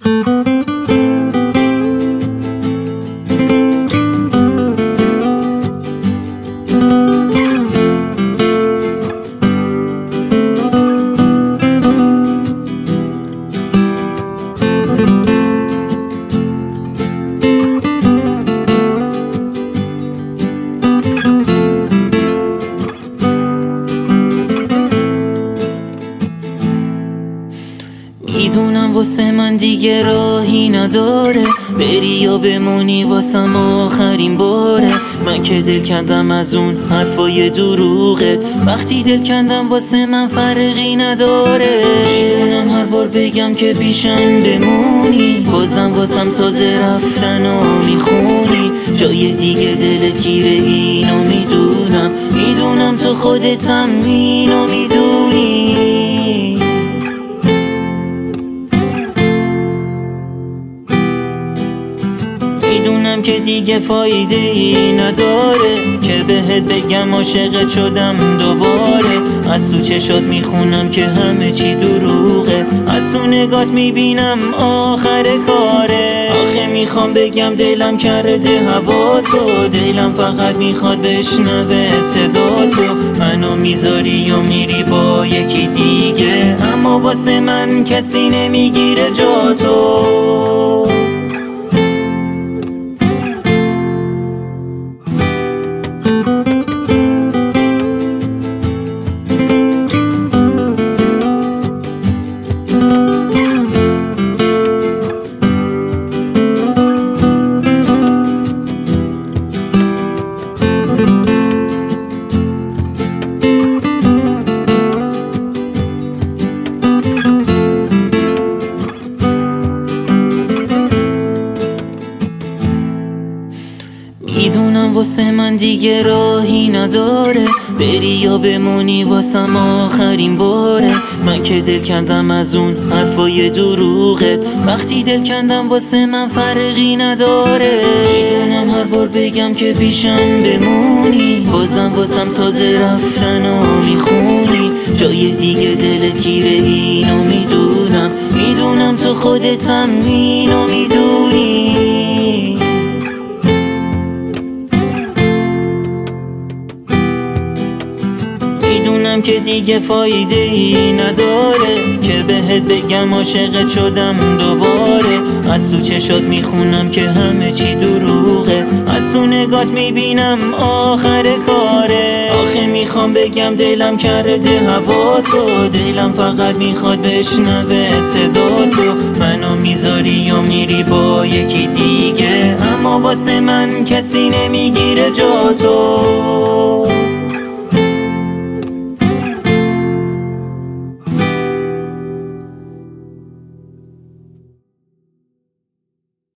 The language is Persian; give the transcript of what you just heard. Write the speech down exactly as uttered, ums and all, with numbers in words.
میدونم واسه من دیگه راهی نداره، بری یا بمونی واسم آخرین باره. من که دل کندم از اون حرفای دروغت، وقتی دل کندم واسه من فرقی نداره. میدونم هر بار بگم که پیشم بمونی، بازم واسم ساز رفتن و میخونی. جای دیگه دلت گیره اینو میدونم، میدونم تو خودتم اینو میدونی. میدونم که دیگه فایده ای نداره که بهت بگم عاشقت شدم دوباره. از تو چشات میخونم که همه چی دروغه، از تو نگات میبینم آخر کاره. آخه میخوام بگم دلم کرده هوا تو، دلم فقط میخواد بشنوه صدا تو. منو میذاری و میری با یکی دیگه، اما واسه من کسی نمیگیره جا تو. میدونم واسه من دیگه راهی نداره، بری یا بمونی واسم آخرین باره. من که دل کندم از اون حرفای دروغت، وقتی دل کندم واسه من فرقی نداره. میدونم هر بار بگم که پیشم بمونی، بازم واسم ساز رفتن و میخونی. جای دیگه دلت گیره اینو میدونم، میدونم تو خودتم اینو میدونی. میدونم که دیگه فایده ای نداره که بهت بگم عاشقت شدم دوباره. از تو چشات میخونم که همه چی دروغه، از تو نگات میبینم آخر کاره. آخه میخوام بگم دلم کرده هوا تو، دلم فقط میخواد بشنوه صدا تو. منو میذاری و میری با یکی دیگه، اما واسه من کسی نمیگیره جا تو.